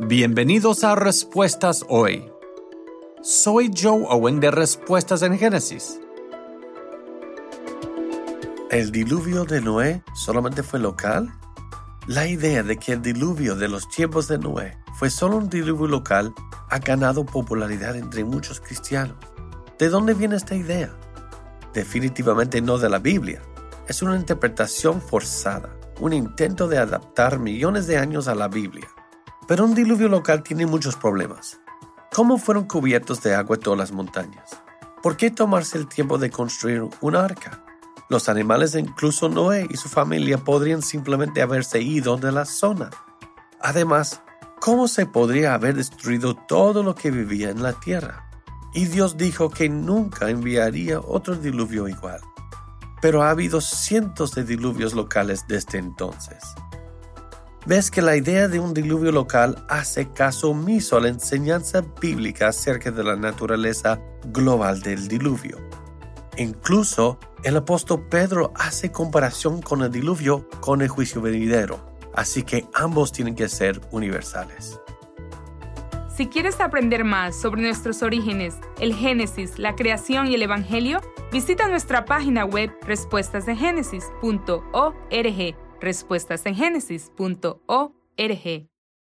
Bienvenidos a Respuestas Hoy. Soy Joe Owen de Respuestas en Génesis. ¿El diluvio de Noé solamente fue local? La idea de que el diluvio de los tiempos de Noé fue solo un diluvio local ha ganado popularidad entre muchos cristianos. ¿De dónde viene esta idea? Definitivamente no de la Biblia. Es una interpretación forzada, un intento de adaptar millones de años a la Biblia. Pero un diluvio local tiene muchos problemas. ¿Cómo fueron cubiertos de agua todas las montañas? ¿Por qué tomarse el tiempo de construir un arca? Los animales, incluso Noé y su familia, podrían simplemente haberse ido de la zona. Además, ¿cómo se podría haber destruido todo lo que vivía en la tierra? Y Dios dijo que nunca enviaría otro diluvio igual. Pero ha habido cientos de diluvios locales desde entonces. Ves que la idea de un diluvio local hace caso omiso a la enseñanza bíblica acerca de la naturaleza global del diluvio. Incluso, el apóstol Pedro hace comparación con el diluvio con el juicio venidero, así que ambos tienen que ser universales. Si quieres aprender más sobre nuestros orígenes, el Génesis, la creación y el Evangelio, visita nuestra página web respuestasengenesis.org. respuestasengenesis.org